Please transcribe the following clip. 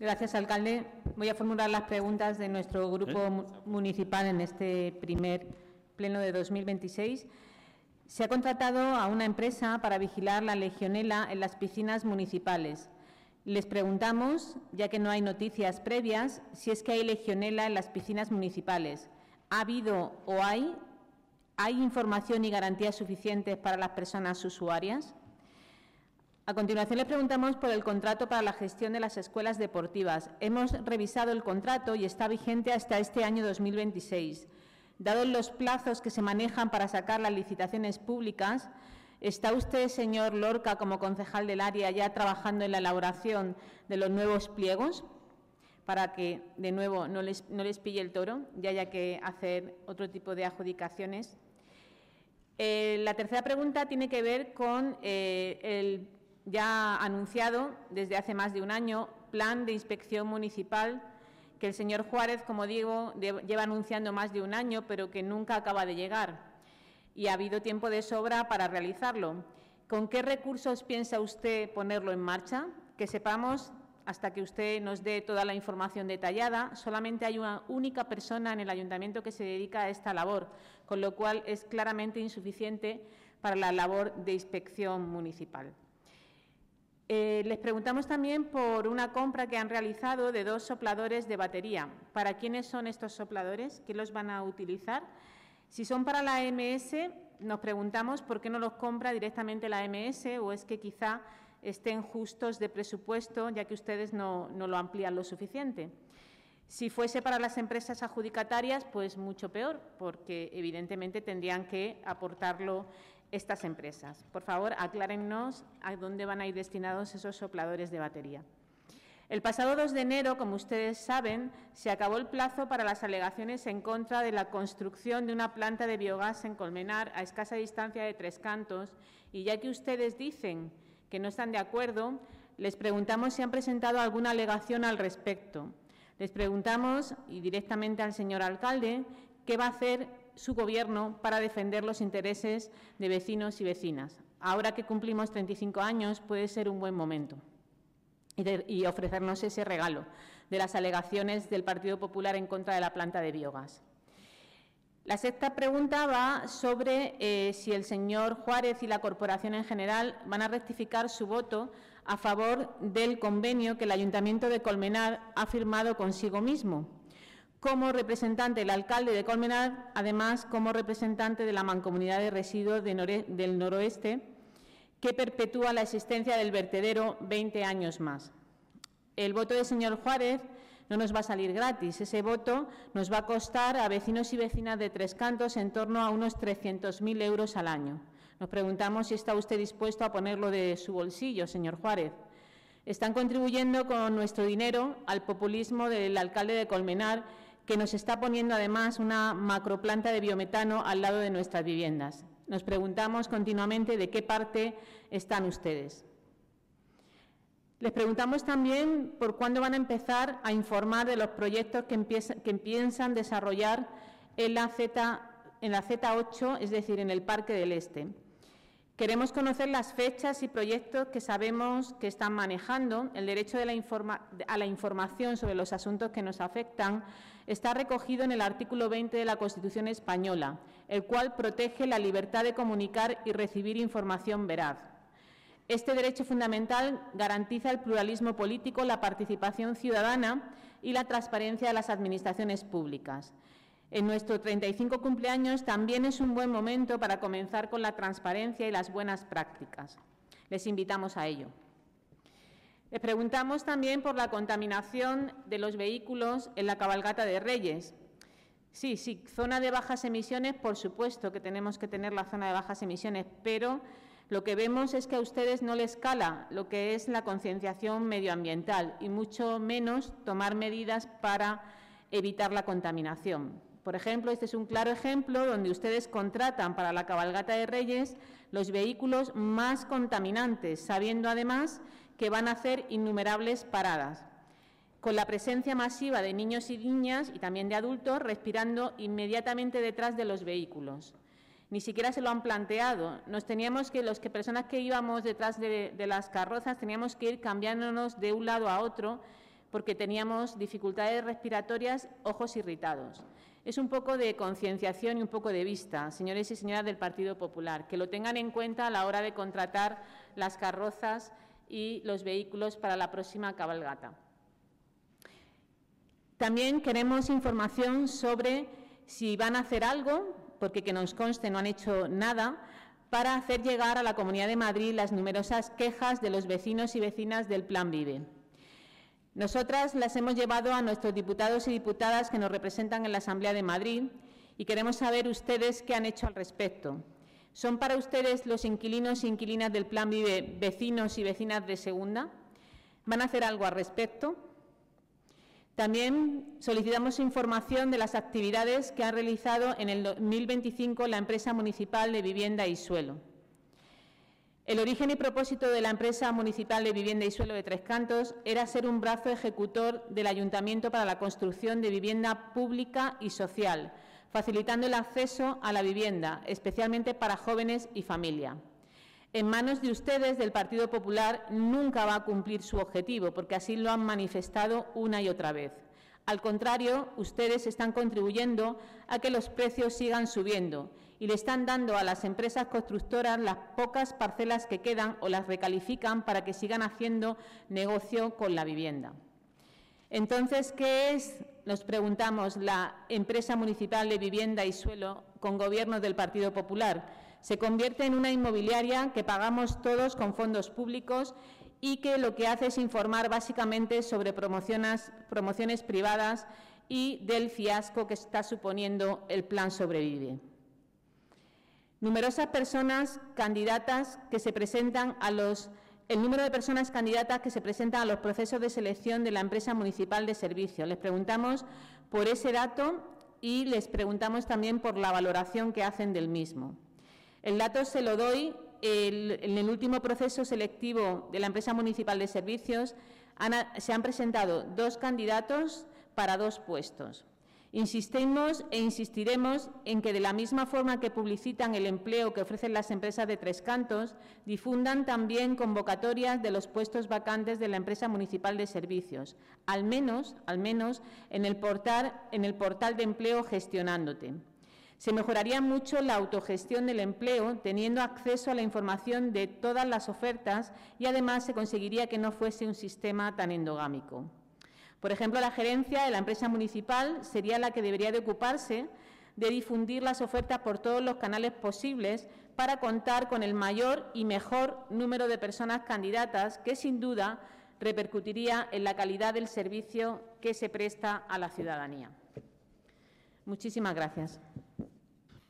Gracias, alcalde. Voy a formular las preguntas de nuestro grupo municipal en este primer pleno de 2026. Se ha contratado a una empresa para vigilar la legionela en las piscinas municipales. Les preguntamos, ya que no hay noticias previas, si es que hay legionela en las piscinas municipales. ¿Ha habido o hay información y garantías suficientes para las personas usuarias? A continuación, les preguntamos por el contrato para la gestión de las escuelas deportivas. Hemos revisado el contrato y está vigente hasta este año 2026. Dados los plazos que se manejan para sacar las licitaciones públicas, ¿está usted, señor Lorca, como concejal del área, ya trabajando en la elaboración de los nuevos pliegos para que, de nuevo, no les pille el toro y haya que hacer otro tipo de adjudicaciones? La tercera pregunta tiene que ver con el ya anunciado desde hace más de un año plan de inspección municipal que el señor Juárez, como digo, lleva anunciando más de un año, pero que nunca acaba de llegar. Y ha habido tiempo de sobra para realizarlo. ¿Con qué recursos piensa usted ponerlo en marcha? Que sepamos, hasta que usted nos dé toda la información detallada, solamente hay una única persona en el ayuntamiento que se dedica a esta labor, con lo cual es claramente insuficiente para la labor de inspección municipal. Les preguntamos también por una compra que han realizado de 2 sopladores de batería. ¿Para quiénes son estos sopladores? ¿Quién los van a utilizar? Si son para la AMS, nos preguntamos por qué no los compra directamente la AMS, o es que quizá estén justos de presupuesto, ya que ustedes no lo amplían lo suficiente. Si fuese para las empresas adjudicatarias, pues mucho peor, porque evidentemente tendrían que aportarlo estas empresas. Por favor, aclárennos a dónde van a ir destinados esos sopladores de batería. El pasado 2 de enero, como ustedes saben, se acabó el plazo para las alegaciones en contra de la construcción de una planta de biogás en Colmenar a escasa distancia de Tres Cantos, y ya que ustedes dicen que no están de acuerdo, les preguntamos si han presentado alguna alegación al respecto. Les preguntamos, y directamente al señor alcalde, qué va a hacer su Gobierno para defender los intereses de vecinos y vecinas. Ahora que cumplimos 35 años, puede ser un buen momento y ofrecernos ese regalo de las alegaciones del Partido Popular en contra de la planta de biogás. La sexta pregunta va sobre si el señor Juárez y la corporación en general van a rectificar su voto a favor del convenio que el Ayuntamiento de Colmenar ha firmado consigo mismo. Como representante del alcalde de Colmenar, además como representante de la Mancomunidad de Residuos del Noroeste, que perpetúa la existencia del vertedero 20 años más. El voto del señor Juárez no nos va a salir gratis. Ese voto nos va a costar a vecinos y vecinas de Tres Cantos en torno a unos 300.000 euros al año. Nos preguntamos si está usted dispuesto a ponerlo de su bolsillo, señor Juárez. Están contribuyendo con nuestro dinero al populismo del alcalde de Colmenar, que nos está poniendo además una macroplanta de biometano al lado de nuestras viviendas. Nos preguntamos continuamente de qué parte están ustedes. Les preguntamos también por cuándo van a empezar a informar de los proyectos que piensan desarrollar en la Z8, es decir, en el Parque del Este. Queremos conocer las fechas y proyectos que sabemos que están manejando. El derecho a la información sobre los asuntos que nos afectan está recogido en el artículo 20 de la Constitución española, el cual protege la libertad de comunicar y recibir información veraz. Este derecho fundamental garantiza el pluralismo político, la participación ciudadana y la transparencia de las administraciones públicas. En nuestro 35 cumpleaños también es un buen momento para comenzar con la transparencia y las buenas prácticas. Les invitamos a ello. Les preguntamos también por la contaminación de los vehículos en la cabalgata de Reyes. Sí, zona de bajas emisiones, por supuesto que tenemos que tener la zona de bajas emisiones, pero lo que vemos es que a ustedes no les cala lo que es la concienciación medioambiental y mucho menos tomar medidas para evitar la contaminación. Por ejemplo, este es un claro ejemplo donde ustedes contratan para la cabalgata de Reyes los vehículos más contaminantes, sabiendo además que van a hacer innumerables paradas, con la presencia masiva de niños y niñas y también de adultos respirando inmediatamente detrás de los vehículos. Ni siquiera se lo han planteado. Personas que íbamos detrás de las carrozas teníamos que ir cambiándonos de un lado a otro porque teníamos dificultades respiratorias, ojos irritados. Es un poco de concienciación y un poco de vista, señores y señoras del Partido Popular, que lo tengan en cuenta a la hora de contratar las carrozas y los vehículos para la próxima cabalgata. También queremos información sobre si van a hacer algo, porque que nos conste no han hecho nada, para hacer llegar a la Comunidad de Madrid las numerosas quejas de los vecinos y vecinas del Plan Vive. Nosotras las hemos llevado a nuestros diputados y diputadas que nos representan en la Asamblea de Madrid y queremos saber ustedes qué han hecho al respecto. ¿Son para ustedes los inquilinos e inquilinas del Plan Vive vecinos y vecinas de segunda? ¿Van a hacer algo al respecto? También solicitamos información de las actividades que ha realizado en el 2025 la empresa municipal de vivienda y suelo. El origen y propósito de la empresa municipal de vivienda y suelo de Tres Cantos era ser un brazo ejecutor del Ayuntamiento para la construcción de vivienda pública y social, facilitando el acceso a la vivienda, especialmente para jóvenes y familia. En manos de ustedes, del Partido Popular, nunca va a cumplir su objetivo, porque así lo han manifestado una y otra vez. Al contrario, ustedes están contribuyendo a que los precios sigan subiendo y le están dando a las empresas constructoras las pocas parcelas que quedan o las recalifican para que sigan haciendo negocio con la vivienda. Entonces, ¿qué es, nos preguntamos, la empresa municipal de vivienda y suelo con gobierno del Partido Popular? Se convierte en una inmobiliaria que pagamos todos con fondos públicos y que lo que hace es informar básicamente sobre promociones privadas y del fiasco que está suponiendo el Plan Sobrevive. Numerosas personas candidatas que se presentan el número de personas candidatas que se presentan a los procesos de selección de la empresa municipal de servicios. Les preguntamos por ese dato y les preguntamos también por la valoración que hacen del mismo. El dato se lo doy. En el último proceso selectivo de la empresa municipal de servicios se han presentado 2 candidatos para 2 puestos. Insistimos e insistiremos en que, de la misma forma que publicitan el empleo que ofrecen las empresas de Tres Cantos, difundan también convocatorias de los puestos vacantes de la empresa municipal de servicios, al menos en el portal de empleo Gestionándote. Se mejoraría mucho la autogestión del empleo, teniendo acceso a la información de todas las ofertas, y además se conseguiría que no fuese un sistema tan endogámico. Por ejemplo, la gerencia de la empresa municipal sería la que debería de ocuparse de difundir las ofertas por todos los canales posibles para contar con el mayor y mejor número de personas candidatas, que sin duda repercutiría en la calidad del servicio que se presta a la ciudadanía. Muchísimas gracias.